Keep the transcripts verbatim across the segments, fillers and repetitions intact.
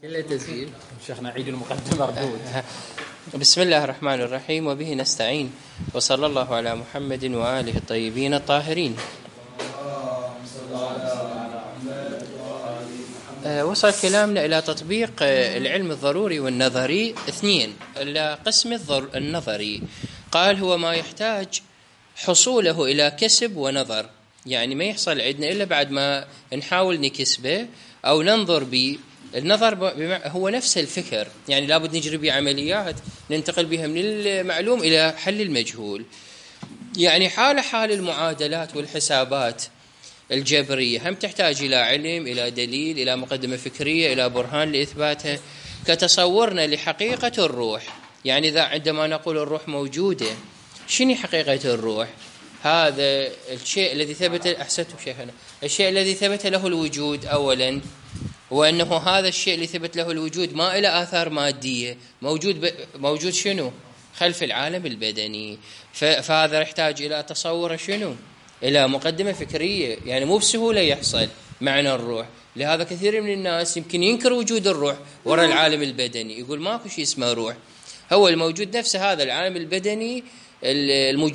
كله تسجيل. شيخنا عيد المقدمة ردود. بسم الله الرحمن الرحيم وبه نستعين وصلى الله على محمد وآله الطيبين الطاهرين. وصل كلامنا إلى تطبيق العلم الضروري والنظري اثنين. القسم النظري قال هو ما يحتاج حصوله إلى كسب ونظر، يعني ما يحصل عندنا إلا بعد ما نحاول نكسبه أو ننظر به. النظر هو نفس الفكر، يعني لابد نجري به عمليات ننتقل بها من المعلوم إلى حل المجهول. يعني حال حال المعادلات والحسابات الجبرية هم تحتاج إلى علم، إلى دليل، إلى مقدمة فكرية، إلى برهان لإثباتها، كتصورنا لحقيقة الروح. يعني إذا عندما نقول الروح موجودة، شنو حقيقة الروح؟ هذا الشيء الذي ثبت، أحسنتم شيخنا، الشيء الذي ثبت له الوجود أولا، وأنه هذا الشيء اللي ثبت له الوجود ما إلى آثار مادية، موجود ب... موجود شنو؟ خلف العالم البدني. ف... فهذا يحتاج إلى تصور شنو؟ إلى مقدمة فكرية، يعني مو بسهولة يحصل معنى الروح. لهذا كثير من الناس يمكن ينكر وجود الروح وراء العالم البدني، يقول ماكو شيء اسمه روح، هو الموجود نفسه هذا العالم البدني المج...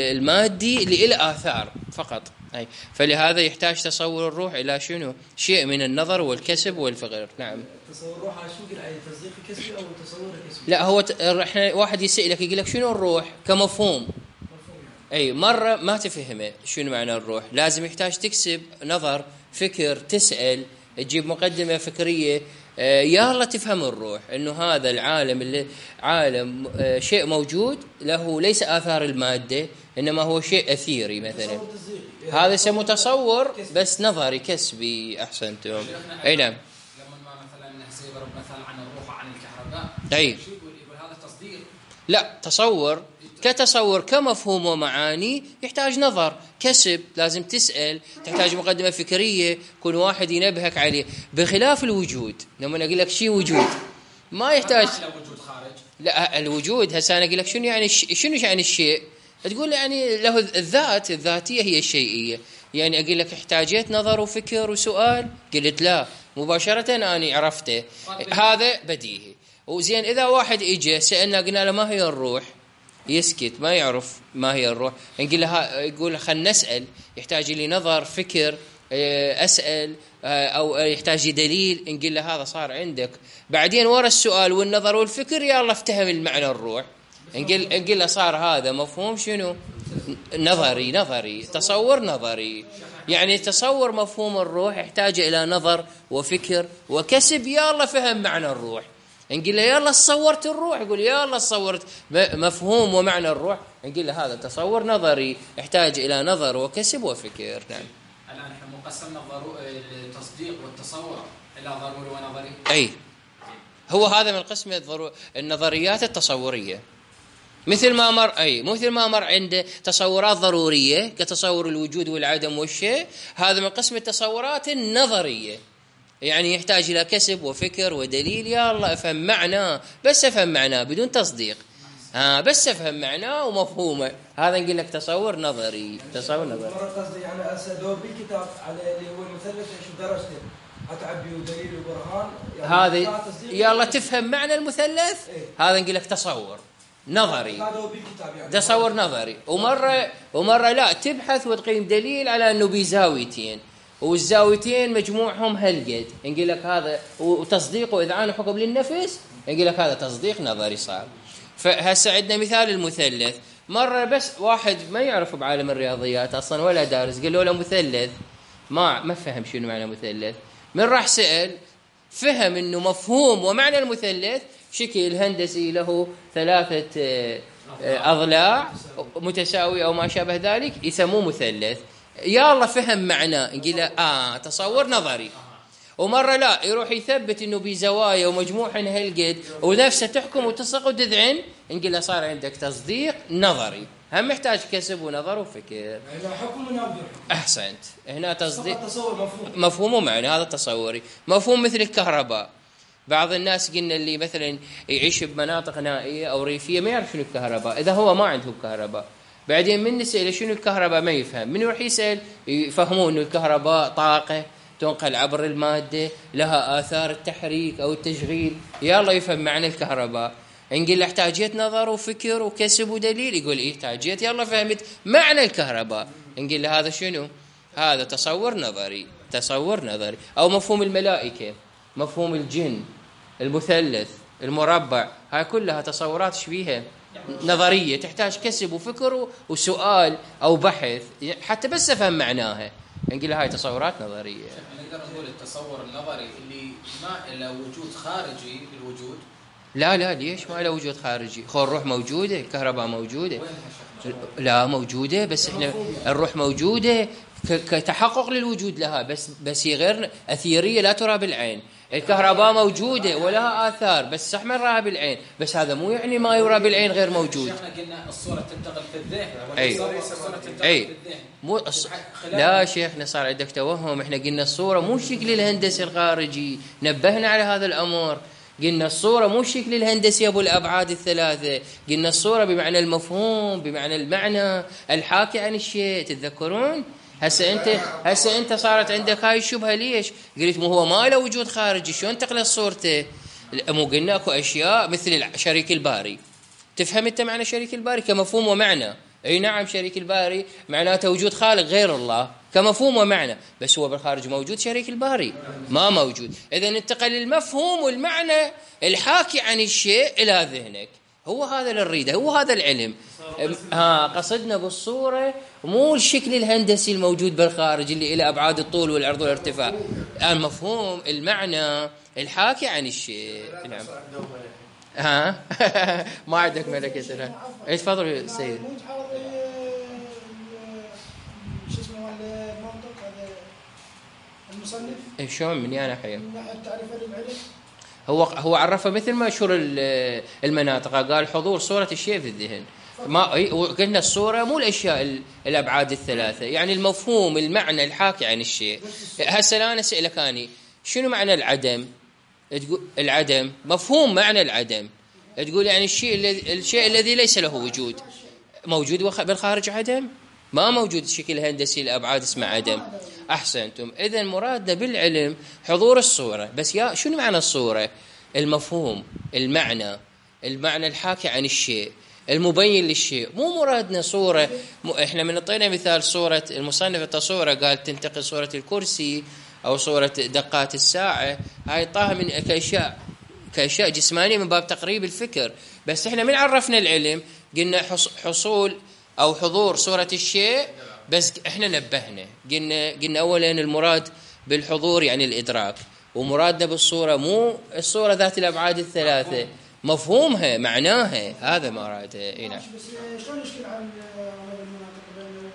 المادي اللي له آثار فقط. أي. فلهذا يحتاج تصور الروح إلى شنو؟ شيء من النظر والكسب والفقر. نعم. تصور الروح على شو؟ قل تصديق كسبي أو تصور كسبي؟ لا، هو ت... احنا واحد يسألك يقول لك شنو الروح كمفهوم. مفهوم يعني. أي مرة ما تفهمه شنو معنى الروح، لازم يحتاج تكسب نظر فكر، تسأل، تجيب مقدمة فكرية، آه يا الله تفهم الروح انه هذا العالم اللي عالم آه شيء موجود له ليس آثار المادة، انما هو شيء اثيري مثلا. هذا اسمه تصور بس نظري كسبي. احسنتم. اي نعم. لما ما مثلا نحسب مثلا عن الروح عن الكهرباء، اي شو يقول؟ يقول هذا تصديق. لا، تصور كتصور كمفهوم ومعاني يحتاج نظر كسب، لازم تسأل، تحتاج مقدمة فكرية، كل واحد ينبهك عليه، بخلاف الوجود. لما أقول لك شيء وجود ما يحتاج ما وجود خارج. لا، الوجود هسه أنا أقول لك شنو يعني الش... شنو يعني الشيء، تقول يعني له الذات الذاتية هي الشيئية. يعني أقول لك احتاجت نظر وفكر وسؤال، قلت لا مباشرة أنا عرفته، هذا بديهي. وزين إذا واحد إجا سألنا قلنا له ما هي الروح، يسكت ما يعرف ما هي الروح، نقول له يقول خلنا نسأل، يحتاج لي نظر فكر، أسأل، أو يحتاج دليل، نقول له هذا صار عندك. بعدين ورا السؤال والنظر والفكر يا الله افتهم المعنى الروح، نقول نقول له صار هذا مفهوم شنو؟ نظري نظري تصور نظري. يعني تصور مفهوم الروح يحتاج إلى نظر وفكر وكسب، يا الله فهم معنى الروح. نقول له يلا صورت الروح، يقول يلا صورت مفهوم ومعنى الروح، نقول له هذا تصور نظري يحتاج إلى نظر وكسب وفكر. نعم. الآن احنا مقسمنا التصديق والتصور إلى ضروري ونظري. أي هو هذا من قسم النظريات التصورية، مثل ما مر أي مثل ما مر عند تصورات ضرورية كتصور الوجود والعدم والشيء، هذا من قسم التصورات النظرية، يعني يحتاج إلى كسب وفكر ودليل، يا الله أفهم معناه، بس أفهم معناه بدون تصديق، ها بس أفهم معناه ومفهومه، هذا نقول لك تصور نظري. تصور نظري. مرة قصدي يعني أدور بالكتاب على اللي هو المثلث شو درجته، أتعبي ودليل وبرهان. يعني هذا يا الله تفهم معنى المثلث، إيه؟ هذا نقول لك تصور نظري. يعني تصور نظري. ومرة ومرة لا تبحث وتقيم دليل على أنه بزاويتين، والزاويتين مجموعهم هالقد، نقول لك هذا وتصديق وإذعان حكم للنفس، نقول لك هذا تصديق نظري صار. فهسه عندنا مثال المثلث. مرة بس واحد ما يعرف بعالم الرياضيات أصلا ولا دارس، قال له مثلث، ما ما فهم شنو معنى مثلث. من راح سأل فهم إنه مفهوم ومعنى المثلث شكل هندسي له ثلاثة أضلاع متساوية أو ما شابه ذلك، يسموه مثلث. يا الله فهم معناه، نقول له آه تصور نظري. ومرة لا يروح يثبت إنه بزوايا ومجموعهن هالقد ونفسه تحكم وتسق وتذعن، نقول له صار عندك تصديق نظري، هم محتاج كسب ونظر وفكر. هنا حكم ونظر. أحسنت. هنا تصديق تصور مفهوم مفهوم ومعنى، هذا تصوري. مفهوم مثل الكهرباء، بعض الناس قلنا اللي مثلا يعيش بمناطق نائية أو ريفية ما يعرف شنو الكهرباء، إذا هو ما عنده كهرباء، بعدين من نسأله شنو الكهرباء ما يفهم، من يروح يسأل يفهمون إنه الكهرباء طاقة تنقل عبر المادة، لها آثار التحريك أو التشغيل. يلا يفهم معنى الكهرباء، نقول له احتاجيت نظر وفكر وكسب ودليل، يقول إيه احتاجيت، يلا فهمت معنى الكهرباء. نقول له هذا شنو؟ هذا تصور نظري، تصور نظري. أو مفهوم الملائكة، مفهوم الجن، المثلث، المربع، هاي كلها تصورات شبيهة نظرية تحتاج كسب وفكر وسؤال أو بحث حتى بس أفهم معناها. نقول له هاي تصورات نظرية. نقدر نقول التصور النظري اللي ما له وجود خارجي للوجود. لا لا ليش ما له وجود خارجي؟ خو الروح موجودة، الكهرباء موجودة. لا موجودة، بس احنا الروح موجودة كتحقق للوجود لها، بس بس هي غير أثيرية لا ترى بالعين. الكهرباء موجودة ولها آثار بس صح ما نراها بالعين، بس هذا مو يعني ما يرى بالعين غير موجود. احنا قلنا الصورة تنتقل في الذهن. أي أي مو الص... لا شيخنا صار عندك توهم. احنا قلنا الصورة مو الشكل الهندسي الخارجي، نبهنا على هذا الأمر. قلنا الصورة مو الشكل الهندسي أبو الأبعاد الثلاثة، قلنا الصورة بمعنى المفهوم، بمعنى المعنى الحاكي عن الشيء. تتذكرون؟ هسه انت هسه انت صارت عندك هاي الشبهه. ليش؟ قلت مو هو ما له وجود خارجي، شلون تقلص صورته؟ مو قلنا اكو اشياء مثل شريك الباري. تفهم انت معنى شريك الباري كمفهوم ومعنى؟ اي نعم، شريك الباري معناته وجود خالق غير الله كمفهوم ومعنى، بس هو بالخارج موجود شريك الباري ما موجود. اذا انتقل المفهوم والمعنى الحاكي عن الشيء الى ذهنك. هو هذا اللي نريده، هو هذا العلم. ها قصدنا بالصورة مو الشكل الهندسي الموجود بالخارج اللي إلى أبعاد الطول والعرض والارتفاع، المفهوم المعنى الحاكي عن الشيء. نعم. ها ما عندك ملكة الآن. ايش تفضل سيد. شو اسمه المنطق هذا المصنف؟ ايش شلون من يعني حيا؟ من ناحية تعريف العلم. هو هو عرفه مثل ما شور المناطق، قال حضور صورة الشيء في الذهن. ما قلنا الصورة مو الأشياء الأبعاد الثلاثة، يعني المفهوم المعنى الحاكي عن الشيء. هسه أنا أسألك أني شنو معنى العدم؟ تقول العدم مفهوم معنى العدم، تقول يعني الشيء الذي الشيء الذي ليس له وجود موجود بالخارج عدم، ما موجود الشكل الهندسي الأبعاد اسمه عدم. أحسنتم. إذن مرادنا بالعلم حضور الصورة. بس يا شنو معنى الصورة؟ المفهوم المعنى المعنى الحاكي عن الشيء المبين للشيء. مو مرادنا صورة م... احنا من اعطينا مثال صورة المصنف التصورة قال تنتقل صورة الكرسي أو صورة دقات الساعة، هاي طاها من كأشياء كأشياء جسمانية من باب تقريب الفكر. بس احنا من عرفنا العلم قلنا حصول أو حضور صورة الشيء، بس احنا نبهنا قلنا قلنا أولا المراد بالحضور يعني الإدراك، ومرادنا بالصورة مو الصورة ذات الأبعاد الثلاثة، مفهومها معناها، هذا مرادها. اي نعم. شلون يشكل على المناطق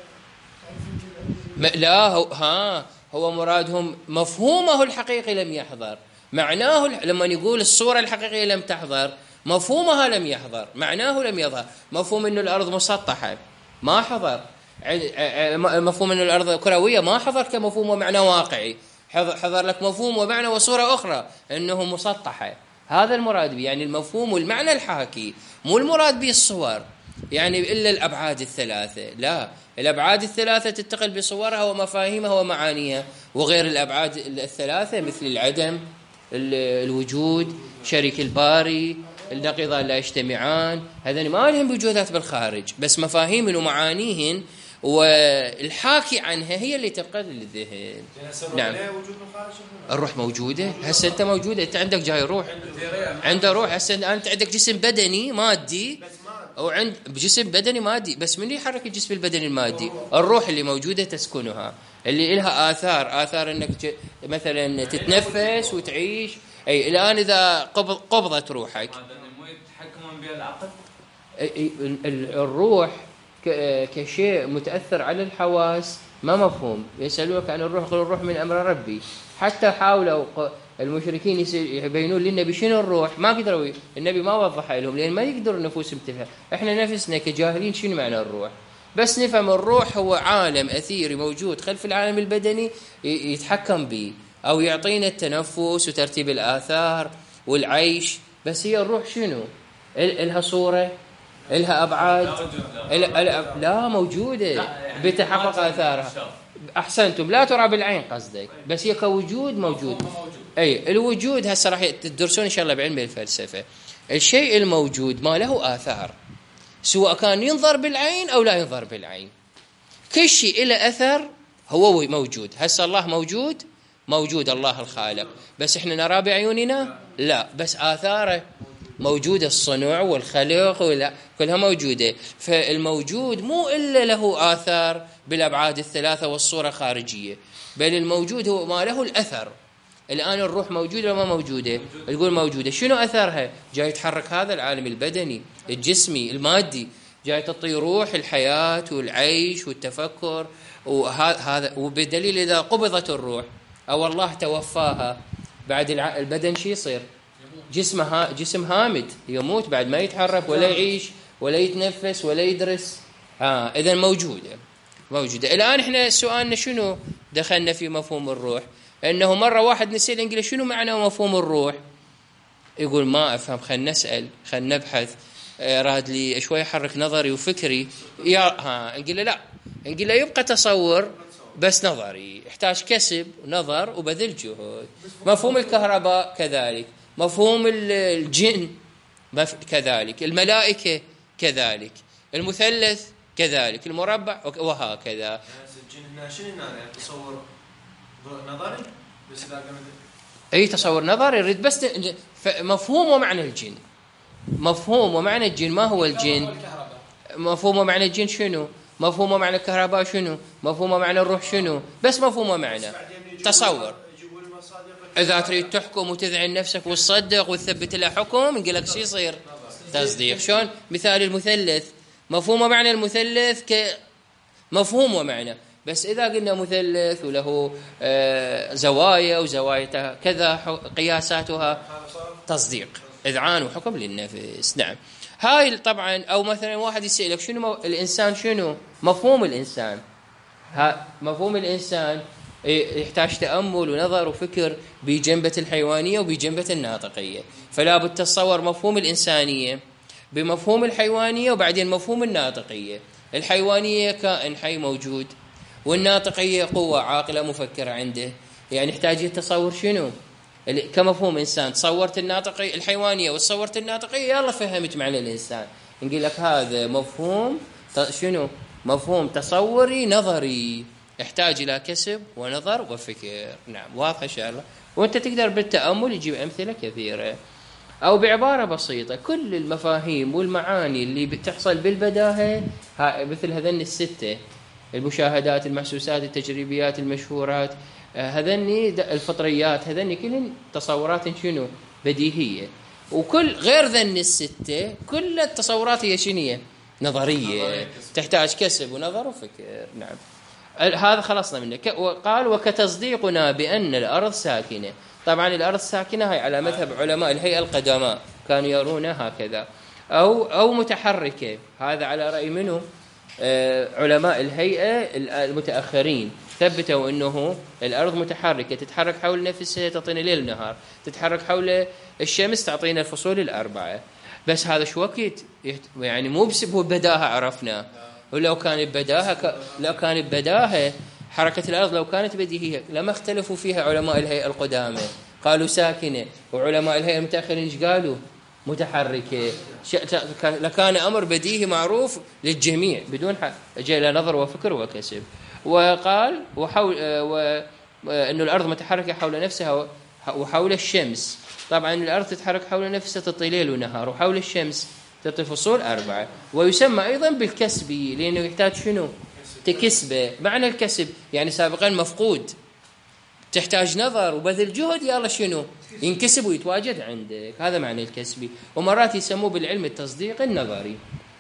بينه لا هو ها هو مرادهم مفهومه الحقيقي لم يحضر، معناه لما يقول الصورة الحقيقية لم تحضر مفهومها لم يحضر، معناه لم يظهر. مفهوم إنه الأرض مسطحة ما حضر، مفهوم إنه الأرض كروية ما حضر كمفهوم ومعنى واقعي، حضر لك مفهوم ومعنى وصورة أخرى إنه مسطحة. هذا المراد به، يعني المفهوم والمعنى الحاكي، مو المراد به الصور يعني إلا الأبعاد الثلاثة. لا، الأبعاد الثلاثة تتقل بصورها ومفاهيمها ومعانيها، وغير الأبعاد الثلاثة مثل العدم، الوجود، شريك الباري، النقيضان لا يجتمعان، هذين ما لهم وجودات بالخارج، بس مفاهيم ومعانيهن والحاكي عنها هي اللي تبقى للذهن. نعم. الروح موجودة. هسه أنت موجودة، أنت عندك جاي روح، عنده روح. هسه أنت عندك جسم بدني مادي، أو عند جسم بدني مادي، بس من اللي يحرك الجسم البدني المادي؟ الروح اللي موجودة تسكنها، اللي لها آثار آثار إنك مثلا تتنفس وتعيش. أي الآن إذا قبض قبضت روحك مو يتحكمون بها العقل. الروح كشيء متأثر على الحواس ما مفهوم. يسألونك عن الروح قل الروح من أمر ربي. حتى حاولوا المشركين يبينون للنبي شنو الروح، ما قدروا، النبي ما وضح لهم لأن ما يقدر النفوس تفهم. احنا نفسنا كجاهلين شنو معنى الروح، بس نفهم الروح هو عالم أثيري موجود خلف العالم البدني يتحكم به أو يعطينا التنفس وترتيب الآثار والعيش. بس هي الروح شنو؟ إلها صورة، إلها أبعاد؟ لا موجودة بتحقق آثارها. أحسنتم، لا ترى بالعين قصدك، بس هي كوجود موجود. أي الوجود هسه راح تدرسون إن شاء الله بعلم الفلسفة. الشيء الموجود ما له آثار، سواء كان ينظر بالعين أو لا ينظر بالعين، كل شيء له أثر هو موجود. هسه الله موجود، موجود الله الخالق، بس إحنا نرى بعيوننا؟ لا، بس آثاره موجودة، الصنع والخلق ولا كلها موجودة. فالموجود مو إلا له آثار بالأبعاد الثلاثة والصورة خارجية، بل الموجود هو ما له الأثر. الآن الروح موجودة ولا ما موجودة؟ تقول موجودة. شنو أثرها؟ جاي يتحرك هذا العالم البدني الجسمي المادي، جاي تعطي روح الحياة والعيش والتفكر، وهذا وبدليل إذا قبضت الروح أو الله توفاها بعد البدن شي يصير؟ جسمه ها جسم هامد، يموت بعد ما يتحرك ولا يعيش ولا يتنفس ولا يدرس. ها آه إذا موجودة موجودة. الآن إحنا سؤالنا شنو دخلنا في مفهوم الروح؟ إنه مرة واحد نسأل إنجليز شنو معنى مفهوم الروح؟ يقول ما أفهم، خلنا نسأل، خلنا نبحث، راد لي شوي يحرك نظري وفكري. يا ها نقول له لا، نقول له يبقى تصور بس نظري، يحتاج كسب ونظر وبذل جهد. مفهوم الكهرباء كذلك، مفهوم الجن كذلك، الملائكة كذلك، المثلث كذلك، المربع وهكذا. الجن شنو يعني تصور نظري بس لا اي تصور نظري يريد بس مفهوم ومعنى الجن. مفهوم ومعنى الجن ما هو الجن؟ مفهوم ومعنى الجن شنو؟ مفهوم ومعنى الكهرباء شنو؟ مفهوم ومعنى الروح شنو؟ بس مفهوم ومعنى تصور. إذا تريد تحكم وتذعن نفسك وتصدق وتثبت لها حكم نقول لك شو يصير؟ تصديق. شلون؟ مثال المثلث، مفهوم ومعنى المثلث كمفهوم ومعنى، بس إذا قلنا مثلث وله آه زوايا وزوايا كذا قياساتها، تصديق، إذعان وحكم للنفس. نعم. هاي طبعا. أو مثلا واحد يسألك شنو مو... الإنسان شنو؟ مفهوم الإنسان. ها مفهوم الإنسان يحتاج تأمل ونظر وفكر بجنبة الحيوانية وبجنبة الناطقية، فلا بد تتصور مفهوم الإنسانية بمفهوم الحيوانية وبعدين مفهوم الناطقية. الحيوانية كائن حي موجود، والناطقية قوة عاقلة مفكرة عنده، يعني يحتاج يتصور شنو؟ كمفهوم إنسان تصورت الناطقية الحيوانية وتصورت الناطقية، يلا فهمت معنى الإنسان. نقول لك هذا مفهوم شنو؟ مفهوم تصوري نظري، يحتاج إلى كسب ونظر وفكر. نعم واضح إن شاء الله. وأنت تقدر بالتأمل يجيب أمثلة كثيرة. أو بعبارة بسيطة، كل المفاهيم والمعاني اللي بتحصل بالبداهة مثل هذين الستة، المشاهدات، المحسوسات، التجريبيات، المشهورات، هذني الفطريات، هذني كلهن تصورات شنو؟ بديهية. وكل غير ذن الستة كل التصورات هي شنية؟ نظرية، تحتاج كسب ونظر وفكر. نعم. هذا خلصنا منه. وقال وكتصديقنا بأن الأرض ساكنة. طبعا الأرض ساكنة هاي على مذهب علماء الهيئة القدماء، كانوا يرونها هكذا، أو أو متحركة. هذا على رأي منه آه علماء الهيئة المتأخرين، ثبتوا أنه الأرض متحركة، تتحرك حول نفسها تعطينا ليل ونهار، تتحرك حول الشمس تعطينا الفصول الأربعة. بس هذا شو وقت؟ يعني مو بس هو بداهة عرفنا، ولو كانت بداهة ك... لو كانت بداهة حركة الأرض لو كانت بديهية لما اختلفوا فيها علماء الهيئة القدامى، قالوا ساكنة، وعلماء الهيئة المتأخرين ايش قالوا؟ متحركة. ش... لكان أمر بديهي معروف للجميع بدون ح... جاء نظر وفكر وكسب. وقال وحول و... أنه الأرض متحركة حول نفسها وحول الشمس. طبعا الأرض تتحرك حول نفسها تعطي ليل ونهار، وحول الشمس تعطي فصول أربعة. ويسمى أيضا بالكسبي لأنه يحتاج شنو؟ تكسبه. معنى الكسب يعني سابقا مفقود، تحتاج نظر وبذل جهد، يلا شنو؟ ينكسب ويتواجد عندك. هذا معنى الكسبي. ومرات يسموه بالعلم التصديق النظري.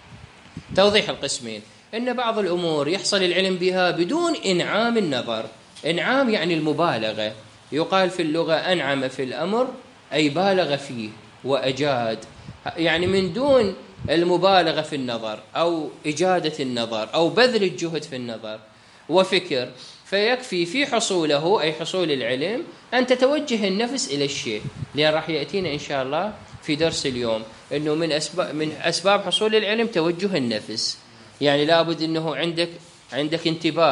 توضيح القسمين: إن بعض الأمور يحصل العلم بها بدون إنعام النظر. إنعام يعني المبالغة، يقال في اللغة أنعم في الأمر أي بالغ فيه وأجاد، يعني من دون المبالغة في النظر أو إجادة النظر أو بذل الجهد في النظر وفكر، فيكفي في حصوله أي حصول العلم أن تتوجه النفس إلى الشيء. لأن راح يأتينا إن شاء الله في درس اليوم أنه من أسباب من أسباب حصول العلم توجه النفس، يعني لابد أنه عندك عندك انتباه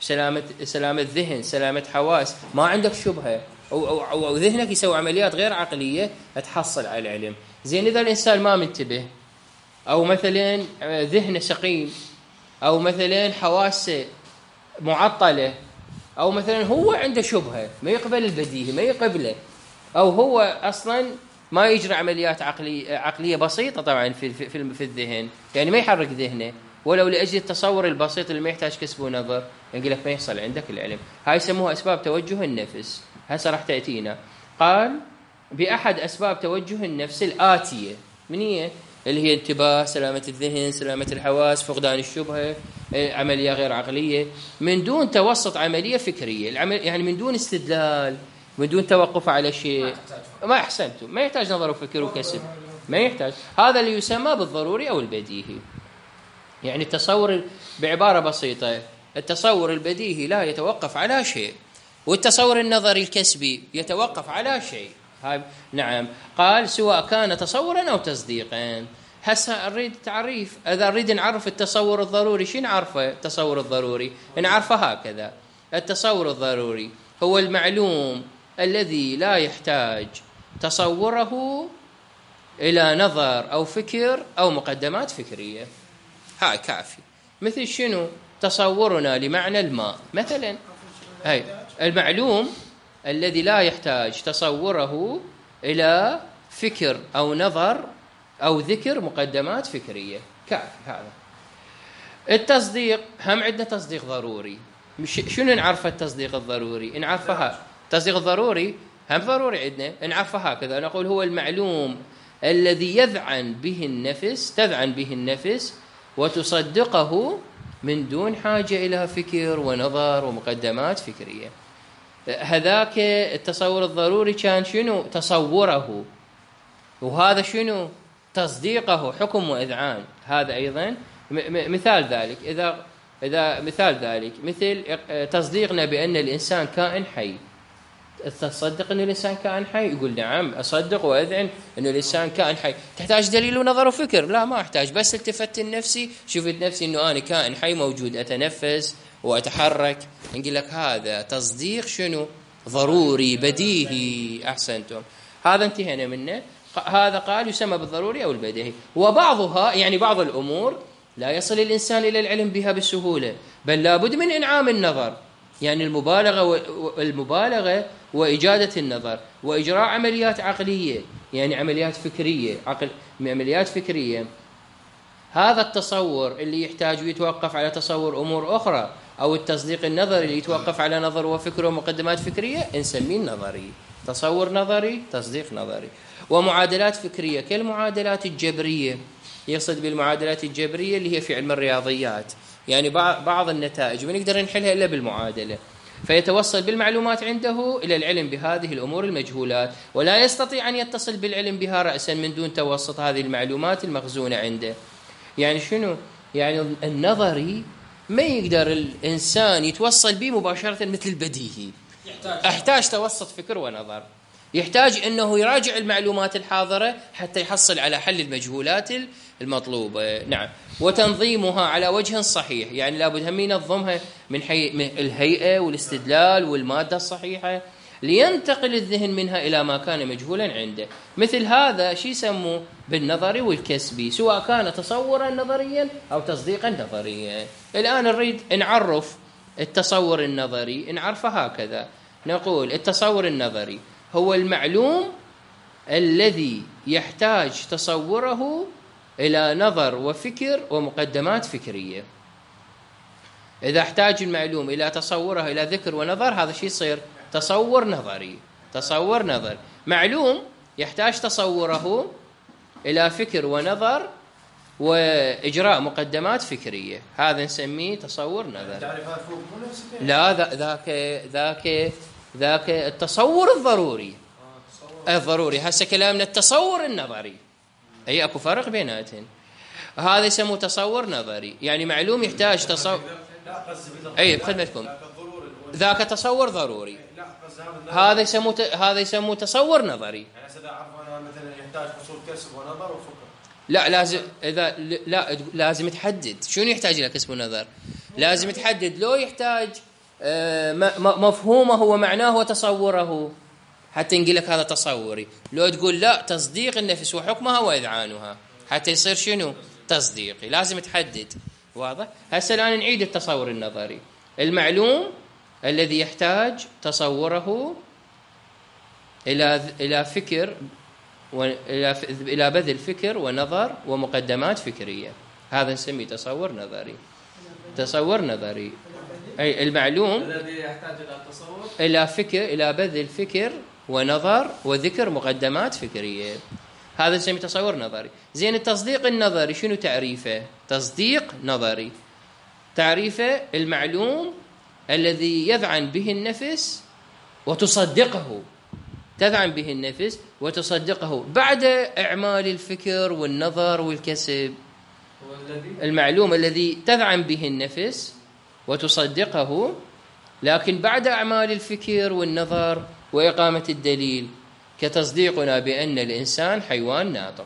سلامة سلامة ذهن، سلامة حواس، ما عندك شبهة أو, أو, أو, أو ذهنك يسوي عمليات غير عقلية تحصل على العلم. زين إذا الإنسان ما منتبه، أو مثلا ذهنه سقيم، أو مثلا حواسه معطلة، أو مثلا هو عنده شبهة ما يقبل البديهي ما يقبله، أو هو أصلا ما يجري عمليات عقلية عقلية بسيطة طبعا في في في, في الذهن، يعني ما يحرك ذهنه ولو لأجل التصور البسيط اللي ما يحتاج كسب ونظر، يقول لك ما يحصل عندك العلم. هاي يسموها أسباب توجه النفس. هسه راح تأتينا. قال بأحد أسباب توجه النفس الآتية، من هي؟ اللي هي انتباه، سلامة الذهن، سلامة الحواس، فقدان الشبهة، عملية غير عقلية، من دون توسط عملية فكرية، العمل يعني من دون استدلال، من دون توقف على شيء. ما أحسنتم، ما يحتاج نظر وفكر وكسب، ما يحتاج. هذا اللي يسمى بالضروري أو البديهي. يعني التصور بعبارة بسيطة، التصور البديهي لا يتوقف على شيء، والتصور النظري الكسبي يتوقف على شيء. هاي نعم. قال سواء كان تصورا أو تصديقا. هسه نريد تعريف، إذا نريد نعرف التصور الضروري، شو نعرفه؟ التصور الضروري نعرفه هكذا: التصور الضروري هو المعلوم الذي لا يحتاج تصوره إلى نظر أو فكر أو مقدمات فكرية. هاي كافي. مثل شنو؟ تصورنا لمعنى الماء مثلا، هاي المعلوم الذي لا يحتاج تصوره إلى فكر أو نظر أو ذكر مقدمات فكرية، كافي هذا. التصديق هم عندنا تصديق ضروري. شنو نعرف التصديق الضروري؟ نعرفها التصديق الضروري هم ضروري عندنا، نعرفها هكذا، نقول هو المعلوم الذي يذعن به النفس تذعن به النفس وتصدقه من دون حاجة إلى فكر ونظر ومقدمات فكرية. هذاك التصور الضروري كان شنو؟ تصوره. وهذا شنو؟ تصديقه، حكم وإذعان. هذا أيضا مثال ذلك. إذا إذا مثال ذلك مثل تصديقنا بأن الإنسان كائن حي. تصدق أن الإنسان كائن حي؟ يقول نعم أصدق وأذعن أن الإنسان كائن حي. تحتاج دليل ونظر وفكر؟ لا ما أحتاج، بس التفت لنفسي شفت نفسي أنه أنا كائن حي موجود أتنفس وأتحرك، نقول لك هذا تصديق شنو؟ ضروري بديهي. أحسنتم، هذا انتهينا منه. هذا قال يسمى بالضروري أو البديهي. وبعضها يعني بعض الأمور لا يصل الإنسان إلى العلم بها بسهولة، بل لابد من إنعام النظر، يعني المبالغة والمبالغة وإجادة النظر وإجراء عمليات عقلية، يعني عمليات فكرية، عقل عمليات فكرية. هذا التصور اللي يحتاج يتوقف على تصور أمور أخرى، أو التصديق النظري اللي يتوقف على نظر وفكر ومقدمات فكرية، نسميه النظري. تصور نظري، تصديق نظري. ومعادلات فكرية كالمعادلات الجبرية. يقصد بالمعادلات الجبرية اللي هي في علم الرياضيات، يعني بعض النتائج ما نقدر نحلها إلا بالمعادلة، فيتوصل بالمعلومات عنده إلى العلم بهذه الأمور المجهولات، ولا يستطيع أن يتصل بالعلم بها رأسا من دون توسط هذه المعلومات المخزونة عنده. يعني شنو؟ يعني النظري ما يقدر الإنسان يتوصل به مباشرة مثل البديهي، يحتاج توسط فكر ونظر، يحتاج أنه يراجع المعلومات الحاضرة حتى يحصل على حل المجهولات المطلوبة. نعم. وتنظيمها على وجه صحيح، يعني لابد هم ينظمها من حي... الهيئة والاستدلال والمادة الصحيحة لينتقل الذهن منها إلى ما كان مجهولا عنده. مثل هذا شيء يسموه بالنظري والكسبي، سواء كان تصورا نظريا أو تصديقا نظريا. الآن نريد نعرف التصور النظري، نعرفه هكذا، نقول التصور النظري هو المعلوم الذي يحتاج تصوره إلى نظر وفكر ومقدمات فكرية. إذا احتاج المعلوم إلى تصوره إلى ذكر ونظر، هذا شيء يصير تصور نظري. تصور نظري معلوم يحتاج تصوره إلى فكر ونظر وإجراء مقدمات فكرية، هذا نسميه تصور نظري. لا ذاك ذاك ذاك التصور الضروري. الضروري هسه كلامنا التصور النظري، أي أكو فرق بيناتهم. هذا يسموه تصور نظري، يعني معلوم يحتاج تصور. أي بخدمتكم ذاك تصور ضروري، هذا يسموه هذا يسموه تصور نظري. يعني إذا أعرف أنا مثلا يحتاج حصول كسب ونظر وفكر. لا لازم إذا لا لازم تحدد شنو يحتاج إلى كسب ونظر. لازم تحدد لو يحتاج مفهومه ومعناه وتصوره، حتى نقول لك هذا تصوري. لو تقول لا، تصديق النفس وحكمها وإذعانها، حتى يصير شنو؟ تصديقي. لازم تحدد. واضح؟ هسه الآن نعيد التصور النظري. المعلوم الذي يحتاج تصوره إلى إلى فكر وإلى إلى بذل فكر ونظر ومقدمات فكرية، هذا نسميه تصور نظري. تصور نظري أي المعلوم الذي يحتاج إلى التصور إلى فكر، إلى بذل فكر ونظر وذكر مقدمات فكرية، هذا نسميه تصور نظري. زين، التصديق النظري شنو تعريفه؟ تصديق نظري تعريفه المعلوم الذي يذعن به النفس وتصدقه، تذعن به النفس وتصدقه بعد إعمال الفكر والنظر والكسب. هو الذي المعلوم الذي تذعن به النفس وتصدقه، لكن بعد أعمال الفكر والنظر وإقامة الدليل، كتصديقنا بأن الإنسان حيوان ناطق.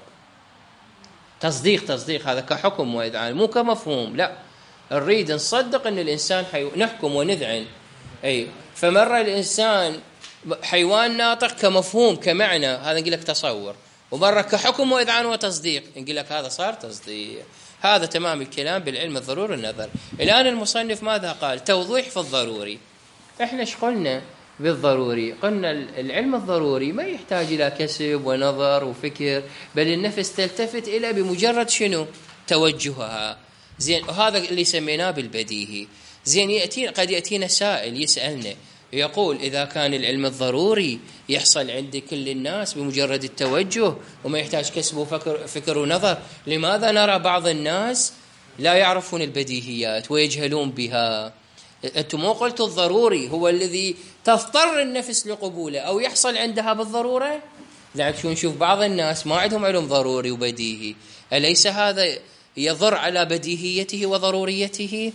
تصديق تصديق هذا كحكم وإذعان، مو كمفهوم، لا، نريد نصدق أن الإنسان حيوان، نحكم ونذعن. أي فمرة الإنسان حيوان ناطق كمفهوم كمعنى، هذا نقول لك تصور، ومرة كحكم وإذعان وتصديق نقول لك هذا صار تصديق. هذا تمام الكلام بالعلم الضروري النظر. الآن المصنف ماذا قال؟ توضيح في الضروري. احنا ايش قلنا بالضروري؟ قلنا العلم الضروري ما يحتاج إلى كسب ونظر وفكر، بل النفس تلتفت إلى بمجرد شنو؟ توجهها. زين، وهذا اللي سميناه بالبديهي. زين، يأتي قد يأتينا سائل يسألنا يقول إذا كان العلم الضروري يحصل عند كل الناس بمجرد التوجه وما يحتاج كسب وفكر فكر ونظر، لماذا نرى بعض الناس لا يعرفون البديهيات ويجهلون بها؟ أنتم مو قلتوا الضروري هو الذي تضطر النفس لقبوله أو يحصل عندها بالضرورة؟ لكن نشوف بعض الناس ما عندهم علم ضروري وبديهي، أليس هذا يضر على بديهيته وضروريته؟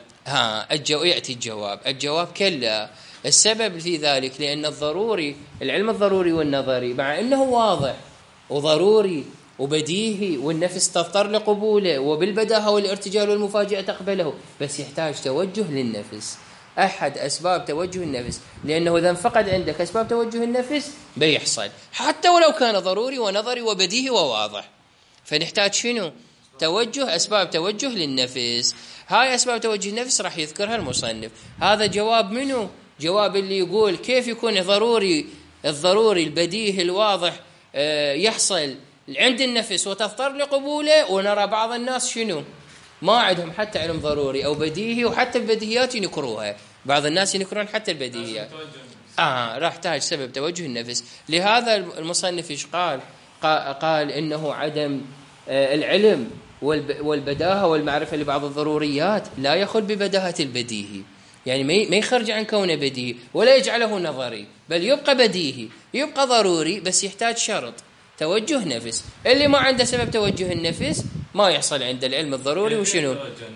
ها الجو يأتي الجواب الجواب كلا. السبب في ذلك لأن الضروري، العلم الضروري والنظري، مع أنه واضح وضروري وبديهي والنفس تضطر لقبوله وبالبداهة والارتجال والمفاجأة تقبله، بس يحتاج توجه للنفس. أحد أسباب توجه النفس، لأنه إذا انفقد عندك أسباب توجه النفس بيحصل حتى ولو كان ضروري ونظري وبديهي وواضح. فنحتاج شنو؟ توجه، أسباب توجه للنفس. هاي أسباب توجه النفس راح يذكرها المصنف. هذا جواب منه؟ جواب اللي يقول كيف يكون ضروري الضروري البديهي الواضح يحصل عند النفس وتضطر لقبوله، ونرى بعض الناس شنو؟ ما عندهم حتى علم ضروري أو بديهي، وحتى البديهيات ينكروها. بعض الناس ينكرون حتى البديهيات. آه راح تحتاج سبب توجه النفس. لهذا المصنف إيش قال؟ قال إنه عدم العلم والبداهة والمعرفة لبعض الضروريات لا يخل ببداهة البديهي، يعني ما يخرج عن كونه بديهي ولا يجعله نظري، بل يبقى بديهي، يبقى ضروري، بس يحتاج شرط توجه نفس. اللي ما عنده سبب توجه النفس ما يحصل عند العلم الضروري. وشنو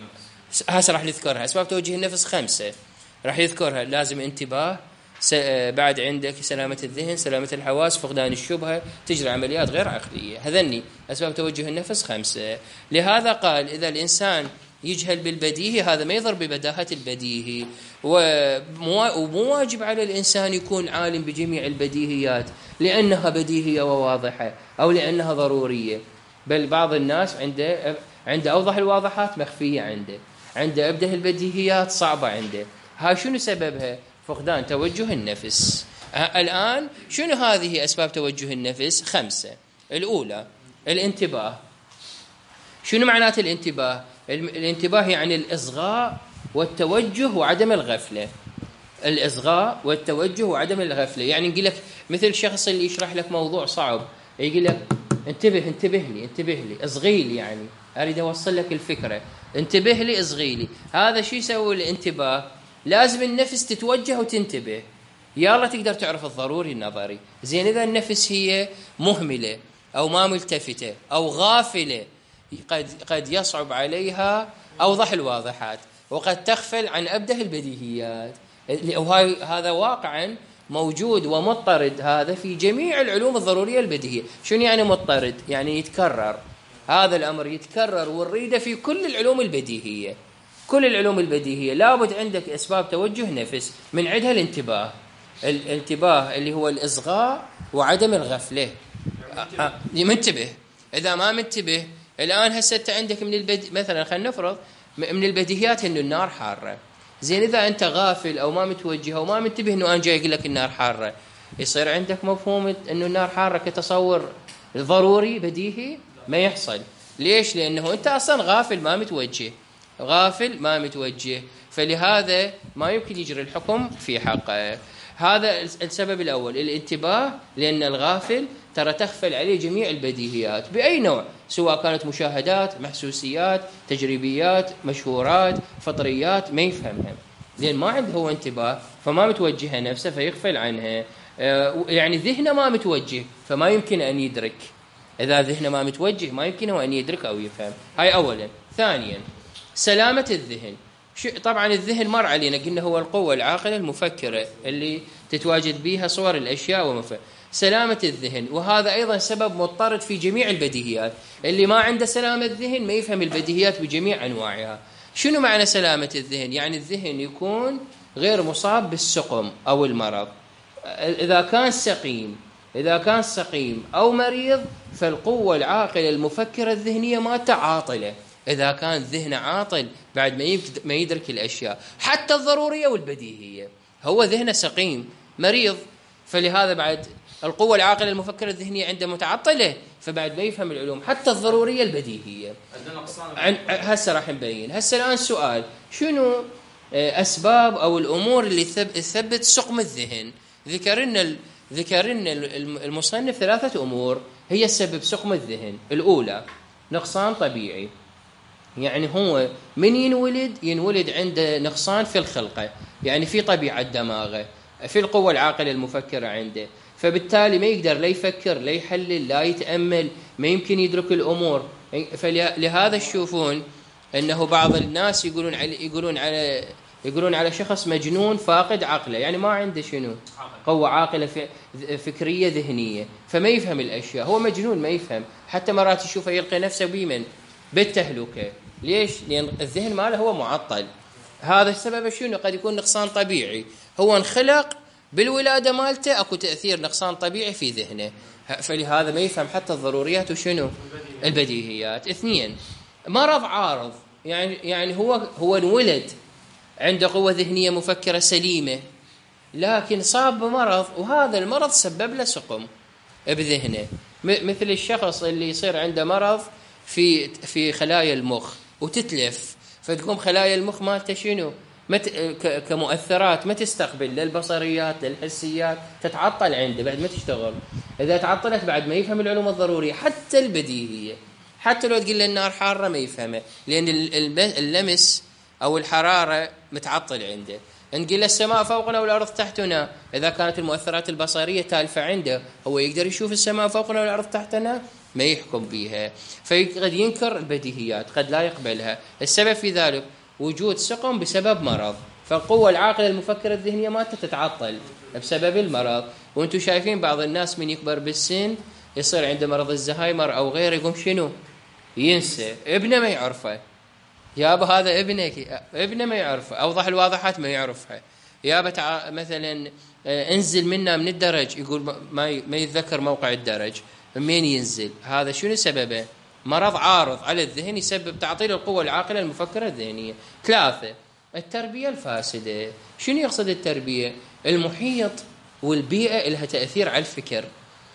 هسه راح نذكرها؟ أسباب توجه النفس خمسة راح يذكرها. لازم انتباه، بعد عندك سلامة الذهن، سلامة الحواس، فقدان الشبهة، تجري عمليات غير عقلية. هذني أسباب توجه النفس خمسة. لهذا قال إذا الإنسان يجهل بالبديهي هذا ما يضر ببداهة البديهي، ومو واجب على الإنسان يكون عالم بجميع البديهيات لأنها بديهية وواضحة أو لأنها ضرورية، بل بعض الناس عنده عنده أوضح الواضحات مخفية عنده، عنده أبده البديهيات صعبة عنده. ها شنو سببها؟ فقدان توجه النفس. الآن شنو هذه أسباب توجه النفس؟ خمسة. الأولى الانتباه. شنو معنات الانتباه؟ الانتباه يعني الإصغاء والتوجه وعدم الغفلة. الإصغاء والتوجه وعدم الغفلة، يعني نقول لك مثل شخص اللي يشرح لك موضوع صعب يقول لك انتبه انتبه لي انتبه لي اصغي لي، يعني أريد أوصل لك الفكرة، انتبه لي اصغي لي. هذا شو يسوي الانتباه؟ لازم النفس تتوجه وتنتبه، يلا تقدر تعرف الضروري النظري. زين، إذا النفس هي مهملة أو ما ملتفتة أو غافلة قد قد يصعب عليها أوضح الواضحات، وقد تغفل عن أبده البديهيات. وهاي هذا واقعا موجود ومضطرد، هذا في جميع العلوم الضرورية البديهية. شنو يعني مضطرد؟ يعني يتكرر، هذا الأمر يتكرر ونريده في كل العلوم البديهية. كل العلوم البديهية لابد عندك أسباب توجه نفس، من عندها الانتباه. الانتباه اللي هو الإصغاء وعدم الغفلة. منتبه. إذا ما منتبه الآن هسه أنت عندك من البدي مثلا، خلينا نفرض من البديهيات إنه النار حارة. زين إذا أنت غافل أو ما متوجه أو ما منتبه إنه أنا جاي أقول لك النار حارة، يصير عندك مفهوم إنه النار حارة كتصور ضروري بديهي؟ ما يحصل. ليش؟ لأنه أنت أصلا غافل ما متوجه، غافل ما متوجه، فلهذا ما يمكن يجري الحكم في حقه. هذا السبب الأول، الانتباه، لأن الغافل ترى تغفل عليه جميع البديهيات بأي نوع، سواء كانت مشاهدات، محسوسيات، تجريبيات، مشهورات، فطريات، ما يفهمها، لأن ما عنده هو انتباه، فما متوجه نفسه فيغفل عنها. يعني ذهنه ما متوجه فما يمكن أن يدرك. إذا ذهنه ما متوجه ما يمكنه أن يدرك أو يفهم. هاي أولا. ثانيا، سلامة الذهن. طبعا الذهن مر علينا قلنا هو القوة العاقلة المفكرة اللي تتواجد بها صور الأشياء ومفهوم. سلامة الذهن، وهذا أيضا سبب مضطرد في جميع البديهيات. اللي ما عنده سلامة الذهن ما يفهم البديهيات بجميع أنواعها. شنو معنى سلامة الذهن؟ يعني الذهن يكون غير مصاب بالسقم أو المرض. إذا كان سقيم إذا كان سقيم أو مريض فالقوة العاقلة المفكرة الذهنية ما تعاطلة. إذا كان ذهنه عاطل بعد ما يدرك الأشياء حتى الضرورية والبديهية، هو ذهنه سقيم مريض، فلهذا بعد القوة العاقلة المفكرة الذهنية عنده متعطلة، فبعد ما يفهم العلوم حتى الضرورية البديهية. هسه راح نبين. هسه الآن سؤال، شنو أسباب أو الأمور اللي تثبت سقم الذهن؟ ذكرنا ذكرنا المصنف ثلاثة أمور هي السبب سقم الذهن. الأولى نقصان طبيعي، يعني هو من ينولد ينولد عنده نقصان في الخلقة، يعني في طبيعة دماغه، في القوة العاقلة المفكرة عنده، فبالتالي ما يقدر لا يفكر لا يحلل لا يتأمل، ما يمكن يدرك الأمور. فلهذا تشوفون أنه بعض الناس يقولون على يقولون على يقولون على شخص مجنون فاقد عقله، يعني ما عنده شنو قوة عاقلة فكرية ذهنية، فما يفهم الأشياء، هو مجنون ما يفهم. حتى مرات يشوفه يلقي نفسه بمن بالتهلكة. ليش؟ لأن الذهن ماله هو معطل. هذا السبب شنو؟ قد يكون نقصان طبيعي، هو انخلق بالولادة مالته أكو تأثير نقصان طبيعي في ذهنه، فلهذا ما يفهم حتى الضروريات وشنو البديهيات. اثنين، مرض عارض، يعني يعني هو هو انولد عنده قوة ذهنية مفكرة سليمة، لكن صاب بمرض، وهذا المرض سبب له سقم بذهنه. مثل الشخص اللي يصير عنده مرض في في خلايا المخ وتتلف، فتقوم خلايا المخ مالته شنو مت كمؤثرات ما تستقبل للبصريات للحسيات، تتعطل عنده بعد ما تشتغل. إذا تعطلت بعد ما يفهم العلوم الضرورية حتى البديهية، حتى لو تقول له النار حارة ما يفهمه، لأن اللمس أو الحرارة متعطل عنده. نقول له السماء فوقنا والأرض تحتنا، إذا كانت المؤثرات البصرية تالفة عنده، هو يقدر يشوف السماء فوقنا والأرض تحتنا ما يحكم بها، فقد ينكر البديهيات، قد لا يقبلها. السبب في ذلك وجود سقم بسبب مرض، فالقوة العاقلة المفكرة الذهنية ما تتعطل بسبب المرض. وانتم شايفين بعض الناس من يكبر بالسن يصير عنده مرض الزهايمر أو غيره، يقوم شنو ينسى، ابنه ما يعرفه، يابا هذا ابنك، ابنه ما يعرفه، أوضح الواضحات ما يعرفها. يابا تع... مثلا انزل منا من الدرج، يقول ما ما يتذكر موقع الدرج منين ينزل. هذا شنو سببه؟ مرض عارض على الذهن يسبب تعطيل القوة العاقلة المفكرة الذهنية. ثلاثة، التربية الفاسدة. شنو يقصد التربية؟ المحيط والبيئة لها تأثير على الفكر.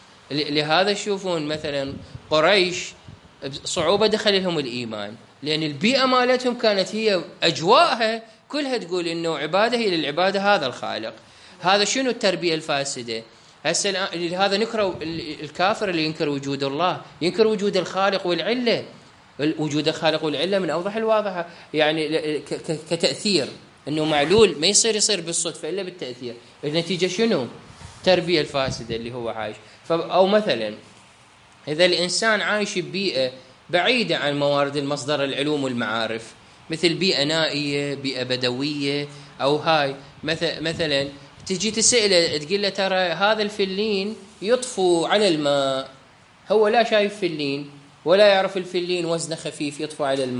لهذا تشوفون مثلا قريش صعوبة دخل لهم الإيمان، لأن البيئة مالتهم كانت هي أجواءها كلها تقول إنه عبادة هي للعبادة هذا الخالق. هذا شنو التربية الفاسدة؟ هسه لهذا نكره الكافر اللي ينكر وجود الله، ينكر وجود الخالق والعلة. وجود الخالق والعلة من أوضح الواضحة، يعني كتأثير إنه معلول ما يصير يصير بالصدفة إلا بالتأثير. النتيجة شنو؟ التربية الفاسدة اللي هو عايش. أو مثلا إذا الإنسان عايش ببيئة بعيدة عن موارد المصدر العلوم والمعارف، مثل بيئة نائية، بيئة بدوية، أو هاي مثلا تجي تسأله تقول له ترى هذا الفلين يطفو على الماء، هو لا شايف فلين ولا يعرف الفلين وزنه خفيف يطفو على الماء،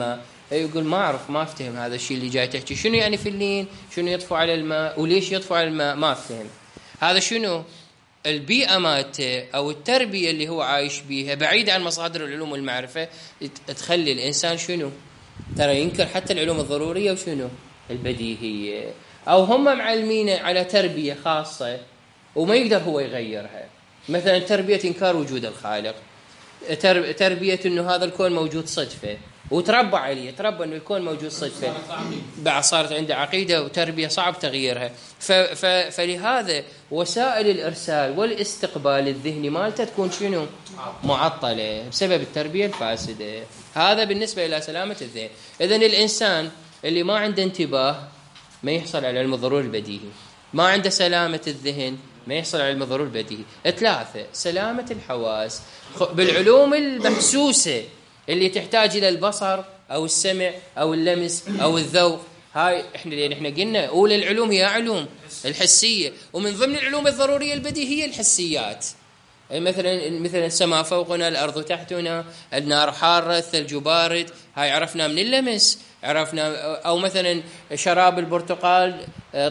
يقول ما أعرف ما أفتهم هذا الشيء اللي جاي تحكي، شنو يعني فلين؟ شنو يطفو على الماء؟ وليش يطفو على الماء؟ ما أفتهم. هذا شنو؟ البيئة مالته أو التربية اللي هو عايش بيها بعيد عن مصادر العلوم والمعرفة تخلي الإنسان شنو؟ ترى ينكر حتى العلوم الضرورية وشنو؟ البديهية. أو هم معلمين على تربية خاصة وما يقدر هو يغيرها، مثلا تربية إنكار وجود الخالق، تربية إنه هذا الكون موجود صدفة، وتربى عليه، تربى إنه الكون موجود صدفة، بعد صارت عنده عقيدة وتربية صعب تغييرها. فلهذا وسائل الإرسال والاستقبال الذهني مالته تكون شنو؟ معطلة بسبب التربية الفاسدة. هذا بالنسبة إلى سلامة الذهن. إذن الإنسان اللي ما عنده انتباه ما يحصل على العلم الضروري البديهي، ما عنده سلامة الذهن ما يحصل على العلم الضروري البديهي. ثلاثة، سلامة الحواس بالعلوم المحسوسة اللي تحتاج إلى البصر أو السمع أو اللمس أو الذوق. هاي إحنا لأن إحنا قلنا أولى العلوم هي علوم الحسية، ومن ضمن العلوم الضرورية البديهية الحسيات، مثلا مثلا السماء فوقنا، الأرض تحتنا، النار حارة، الثلج بارد، هاي عرفنا من اللمس، عرفنا. أو مثلا شراب البرتقال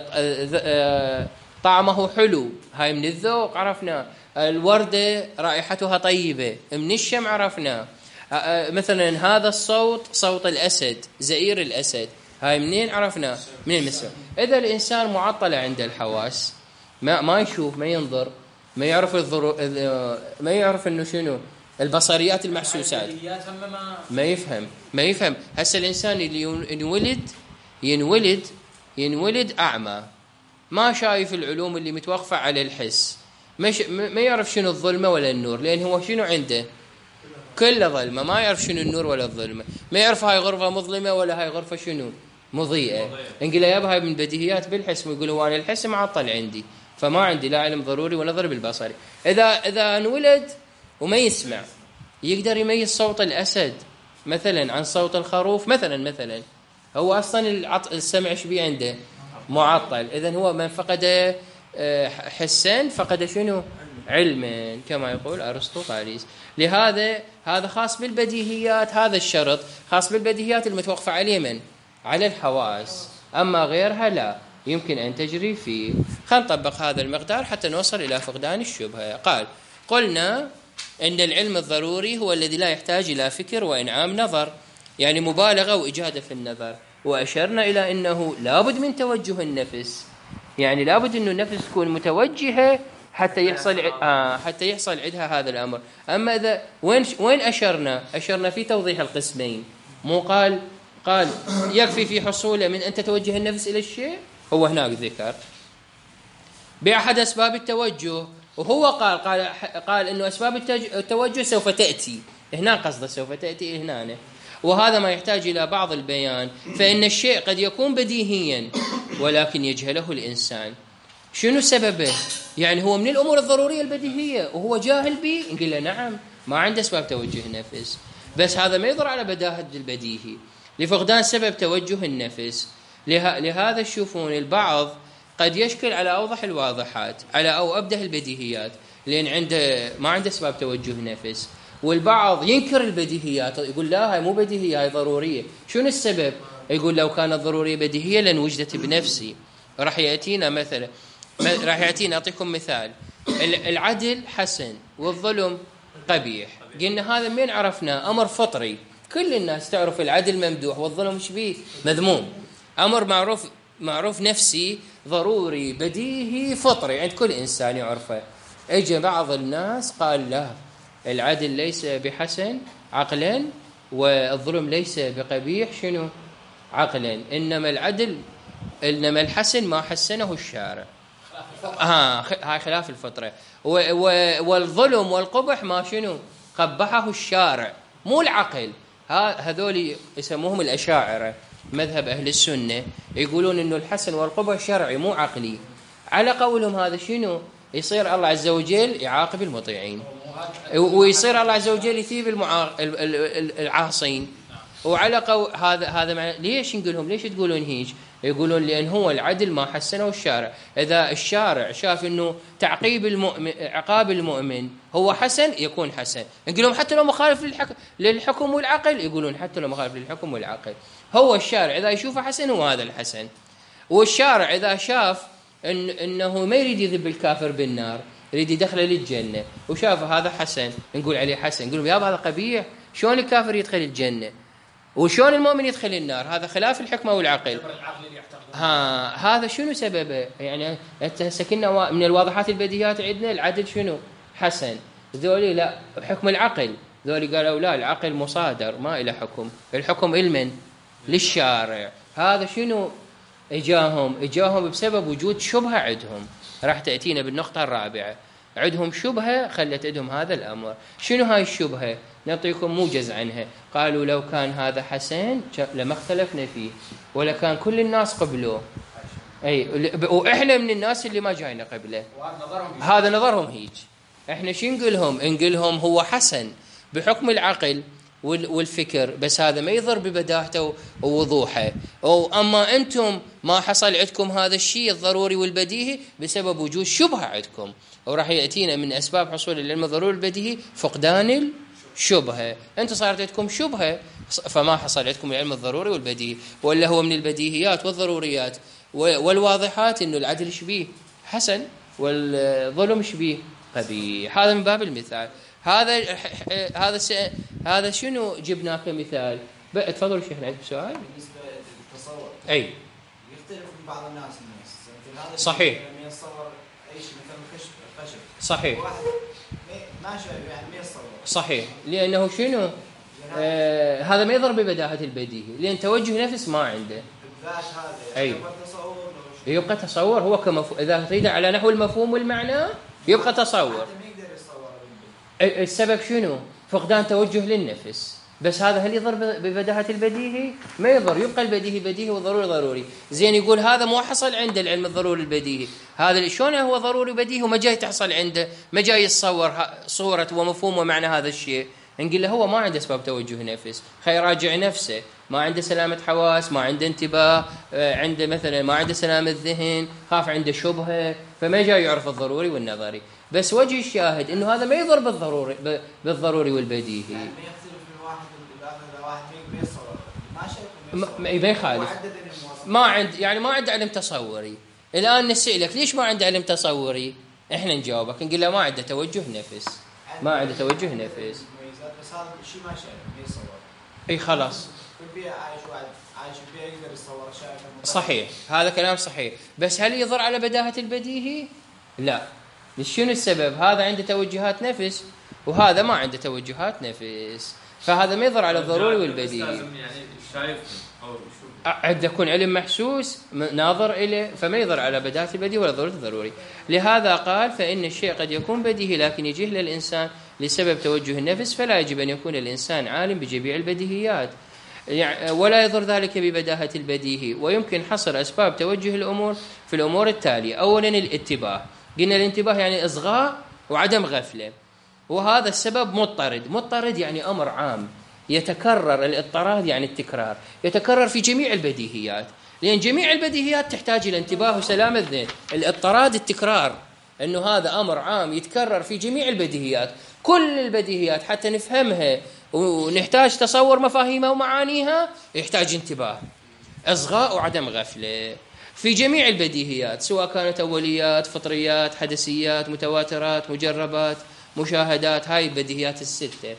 طعمه حلو، هاي من الذوق عرفنا. الوردة رائحتها طيبة، من الشم عرفنا. مثلا هذا الصوت صوت الأسد، زئير الأسد، هاي منين عرفنا؟ من المسمع. إذا الإنسان معطل عند الحواس، ما ما يشوف، ما ينظر، ما يعرف الضرو... ما يعرف إنه شنو البصريات المحسوسات، ما يفهم ما يفهم هسه الإنسان اللي ينولد ينولد ينولد أعمى، ما شايف العلوم اللي متوقفة على الحس، ما, ش... ما يعرف شنو الظلمة ولا النور، لأن هو شنو عنده؟ كل ظلمة، ما يعرف شنو النور ولا الظلمة، ما يعرف هاي غرفة مظلمة ولا هاي غرفة شنو مضيئة. نقول له يابا هاي من بديهيات بالحس، ويقول هو أنا الحس معطل عندي، فما عندي لا علم ضروري ولا ضرب البصري. إذا إذا انولد وما يسمع، يقدر يميز صوت الأسد مثلا عن صوت الخروف مثلا مثلا هو أصلا العط... السمع ايش بيه عنده؟ معطل. إذن هو من فقد حسا فقد شنو؟ علما، كما يقول أرسطو طاليس. لهذا هذا خاص بالبديهيات، هذا الشرط خاص بالبديهيات المتوقفة عليه من؟ على الحواس، أما غيرها لا يمكن أن تجري فيه. خلينا نطبق هذا المقدار حتى نوصل إلى فقدان الشبهة. قال قلنا أن العلم الضروري هو الذي لا يحتاج إلى فكر وإنعام نظر، يعني مبالغة وإجادة في النظر. وأشرنا إلى أنه لابد من توجه النفس، يعني لابد أنه النفس تكون متوجهة حتى يحصل آه حتى يحصل عندها هذا الأمر. أما إذا وين وين أشرنا؟ أشرنا في توضيح القسمين، مو قال قال يكفي في حصوله من أن تتوجه النفس إلى الشيء، هو هناك ذكر بأحد أسباب التوجه، وهو قال قال قال إنه أسباب التوجه سوف تأتي هنا، قصده سوف تأتي هنا، وهذا ما يحتاج إلى بعض البيان. فإن الشيء قد يكون بديهيا ولكن يجهله الإنسان. شنو سببه؟ يعني هو من الأمور الضرورية البديهية وهو جاهل به، نقول له نعم ما عنده أسباب توجه النفس، بس هذا ما يضر على بداهة البديهي لفقدان سبب توجه النفس. له... لهذا تشوفون البعض قد يشكل على أوضح الواضحات على أو أبده البديهيات لأن عنده ما عنده أسباب توجه نفس، والبعض ينكر البديهيات يقول لا هاي مو بديهية هاي ضرورية. شنو السبب؟ يقول لو كانت ضرورية بديهية لن وجدت بنفسي. راح يأتينا مثلا راح يأتينا أعطيكم مثال، العدل حسن والظلم قبيح. قلنا هذا من عرفنا؟ أمر فطري، كل الناس تعرف العدل ممدوح والظلم مش بيه مذموم، أمر معروف معروف نفسي ضروري بديهي فطري عند كل إنسان يعرفه. اجى بعض الناس قال لا العدل ليس بحسن عقلا والظلم ليس بقبيح شنو عقلا، إنما العدل إنما الحسن ما حسنه الشارع، ها هاي خلاف الفطرة، والظلم والقبح ما شنو قبحه الشارع مو العقل. هذول يسموهم الأشاعرة مذهب أهل السنة، يقولون إنه الحسن والقبح شرعي مو عقلي. على قولهم هذا شنو يصير؟ الله عز وجل يعاقب المطيعين، ويصير الله عز وجل يثيب المعا... العاصين. وعلى قول هذا هذا معنى ليش نقولهم ليش تقولون هيك؟ يقولون لأن هو العدل ما حسنه الشارع. إذا الشارع شاف أنه تعقيب المؤمن عقاب المؤمن هو حسن يكون حسن. نقول لهم حتى لو مخالف للحكم, للحكم والعقل، يقولون حتى لو مخالف للحكم والعقل. هو الشارع إذا يشوفه حسن هو هذا الحسن. والشارع إذا شاف إن إنه ما يريد يذب الكافر بالنار، يريد يدخله للجنة، وشاف هذا حسن، نقول عليه حسن. نقول يا هذا قبيح، شلون الكافر يدخل الجنة وشلون المؤمن يدخل النار؟ هذا خلاف الحكمة والعقل. ها هذا شنو سببه؟ يعني سكننا من الواضحات البديهيات عندنا العدل شنو؟ حسن. ذولي لا، حكم العقل. ذولي قالوا لا، العقل مصادر ما إلى حكم، الحكم إلمن للشارع. هذا شنو إجاهم؟ إجاهم بسبب وجود شبهة عندهم، راح تأتينا بالنقطة الرابعة. عندهم شبهة خلت عندهم هذا الأمر. شنو هاي الشبهة؟ نعطيكم موجز عنها. قالوا لو كان هذا حسن لما اختلفنا فيه، ولا كان كل الناس قبلوه، أي وإحنا من الناس اللي ما جاينا قبله. هذا نظرهم هيج. إحنا شو نقولهم؟ نقولهم هو حسن بحكم العقل والفكر، بس هذا ما يضر ببداهته ووضوحه. أو أما أنتم ما حصل عندكم هذا الشيء الضروري والبديهي بسبب وجود شبهة عندكم. وراح يأتينا من أسباب حصول العلم الضروري البديهي فقدان الشبهة. أنتم صارت عندكم شبهة فما حصل عندكم العلم الضروري والبديهي. ولا هو من البديهيات والضروريات والواضحات إنه العدل شبيه حسن والظلم شبيه قبيح. هذا من باب المثال. هذا هذا هذا شنو جبناه كمثال؟ تفضلوا شيخنا، عندك سؤال؟ بالنسبه للتصور اي يختلف من بعض الناس الناس هذا صحيح. لما يتصور اي شيء مثلا خشب خشب صحيح، واحد ما شاء يعني ما يتصور صحيح. لانه شنو آه هذا ما يضرب ببداهه البديهي، لان توجه نفس ما عنده بالذات هذا. أي. يبقى تصور يبقى تصور هو كمف... اذا تريد على نحو المفهوم والمعنى يبقى تصور. السبب شنو؟ فقدان توجه للنفس. بس هذا هل يضر ببداهة البديهي؟ ما يضر، يبقى البديهي بديهي وضروري ضروري. زين يقول هذا مو حصل عنده العلم الضروري البديهي، هذا شلون هو ضروري بديهي وما جاي تحصل عنده، ما جاي يتصور صورة ومفهوم ومعنى هذا الشيء. نقول له هو ما عنده اسباب توجه نفس، خي يراجع نفسه، ما عنده سلامة حواس، ما عنده انتباه، عنده مثلا ما عنده سلامة ذهن، خاف عنده شبهة، فما جاي يعرف الضروري والنظري. بس وجه الشاهد انه هذا ما يضر بالضروري بالضروري والبديهي. يعني ما يختلف من واحد من واحد ما يتصور ما ما ما يخالف. ما عند يعني ما عنده علم تصوري. الان نسألك ليش ما عنده علم تصوري؟ احنا نجاوبك نقول له ما عنده توجه نفس، ما عنده توجه نفس. بس هذا الشيء ما شايف ما يتصور. اي خلاص. في عايش واحد عايش فيها يقدر يتصور شايف. صحيح، هذا كلام صحيح. بس هل يضر على بداهة البديهي؟ لا. شنو السبب؟ هذا عنده توجهات نفس وهذا ما عنده توجهات نفس، فهذا ما يضر على الضروري والبديهي. لازم يعني شايف او شوف عند يكون علم محسوس ناظر إليه، فما يضر على بداهة البديهي ولا ضرورة الضروري. لهذا قال فإن الشيء قد يكون بديهي لكن يجهل الإنسان لسبب توجه النفس، فلا يجب أن يكون الإنسان عالم بجميع البديهيات ولا يضر ذلك ببداهة البديهي. ويمكن حصر أسباب توجه الأمور في الأمور التالية. أولا الاتباه. قلنا الانتباه يعني إصغاء وعدم غفلة، وهذا السبب مضطرد. مضطرد يعني أمر عام يتكرر، الاضطراد يعني التكرار، يتكرر في جميع البديهيات، لأن جميع البديهيات تحتاج إلى انتباه وسلامة الذهن. الاضطراد التكرار، أنه هذا أمر عام يتكرر في جميع البديهيات، كل البديهيات حتى نفهمها ونحتاج تصور مفاهيمها ومعانيها يحتاج انتباه، إصغاء وعدم غفلة في جميع البديهيات، سواء كانت أوليات، فطريات، حدثيات، متواترات، مجربات، مشاهدات. هاي البديهيات الستة.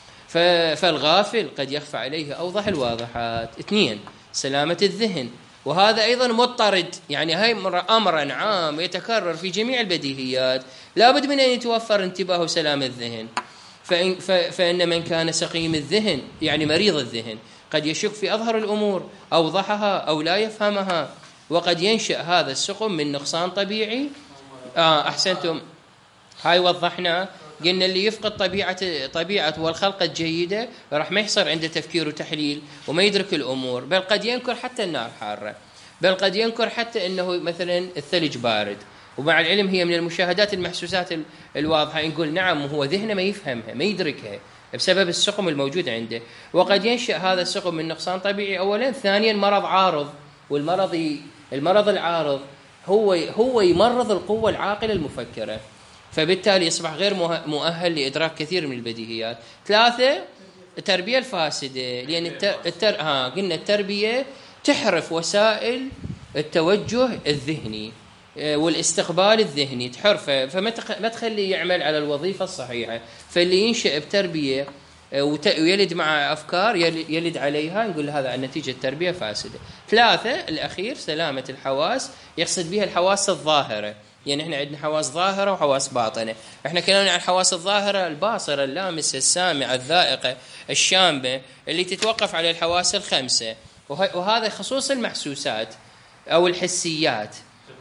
فالغافل قد يخفى عليه أوضح الواضحات. اثنين سلامة الذهن، وهذا أيضا مضطرد، يعني هاي أمر عام يتكرر في جميع البديهيات، لابد من أن يتوفر انتباه وسلامة الذهن. فإن, فإن من كان سقيم الذهن يعني مريض الذهن قد يشك في أظهر الأمور أوضحها أو لا يفهمها، وقد ينشأ هذا السقم من نقصان طبيعي. آه أحسنتم، هاي وضحنا. قلنا اللي يفقد طبيعة طبيعة والخلقة الجيدة راح ما يحصل عنده تفكير وتحليل وما يدرك الأمور، بل قد ينكر حتى النار حارة، بل قد ينكر حتى أنه مثلا الثلج بارد. ومع العلم هي من المشاهدات المحسوسات الواضحة، نقول نعم هو ذهنه ما يفهمها ما يدركها بسبب السقم الموجود عنده. وقد ينشأ هذا السقم من نقصان طبيعي أولا. ثانيا مرض عارض، والمرض المرض العارض هو هو يمرض القوة العاقلة المفكرة، فبالتالي يصبح غير مؤهل لإدراك كثير من البديهيات. ثلاثة، التربية الفاسدة، لأن التر... التر... ها قلنا التربية تحرف وسائل التوجه الذهني والاستقبال الذهني، تحرفه، فما تخ... ما تخليه يعمل على الوظيفة الصحيحة. فاللي ينشأ بتربية ويلد مع أفكار يلد عليها، نقول هذا عن نتيجة تربية فاسدة. ثلاثة، الأخير، سلامة الحواس، يقصد بها الحواس الظاهرة. يعني احنا عندنا حواس ظاهرة وحواس باطنة. احنا كلامنا عن الحواس الظاهرة، الباصرة، اللامسة، السامعة، الذائقة، الشامة، اللي تتوقف على الحواس الخمسة، وهذا خصوص المحسوسات أو الحسيات.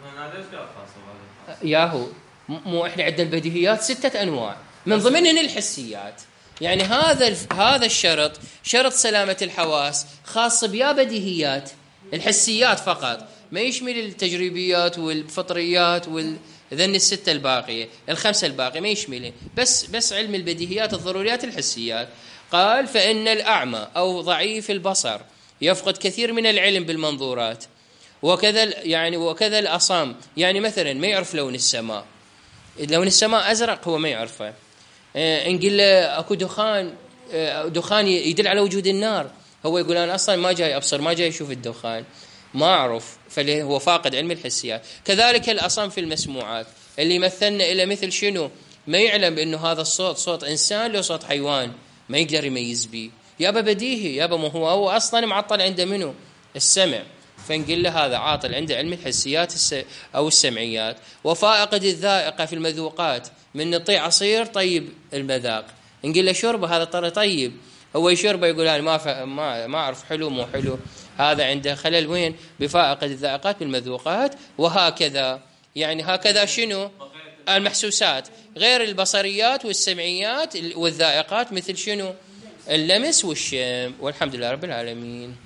ياهو مو احنا عندنا البديهيات ستة أنواع من ضمنهن الحسيات. يعني هذا هذا الشرط، شرط سلامة الحواس، خاص بيا بديهيات الحسيات فقط، ما يشمل التجريبيات والفطريات والذن الستة الباقية، الخمسة الباقية ما يشمله، بس بس علم البديهيات الضروريات الحسيات. قال فإن الأعمى أو ضعيف البصر يفقد كثير من العلم بالمنظورات، وكذا يعني وكذا الأصم، يعني مثلا ما يعرف لون السماء، لون السماء أزرق هو ما يعرفه. إن قل له أكو دخان، دخان يدل على وجود النار، هو يقول أنا أصلا ما جاي أبصر، ما جاي أشوف الدخان، ما أعرف، فهو فاقد علم الحسيات. كذلك الأصم في المسموعات، اللي مثلنا إلى مثل شنو، ما يعلم بأنه هذا الصوت صوت إنسان لو صوت حيوان، ما يقدر يميز بيه، يابا بديهي، يابا ما هو هو أصلا معطل عنده منه السمع، فنقول له هذا عاطل عنده علم الحسيات أو السمعيات. وفائقد الذائقة في المذوقات، من نطيع عصير طيب المذاق، نقول له شربه، هذا ترى طيب، هو يشربه يقول أنا ما ما ما أعرف حلو مو حلو، هذا عنده خلل وين بفائقد الذائقات بالمذوقات. وهكذا يعني هكذا شنو المحسوسات غير البصريات والسمعيات والذائقات، مثل شنو اللمس والشم. والحمد لله رب العالمين.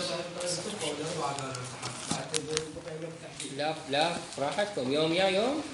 لا لا راحتكم، يوم يا يوم.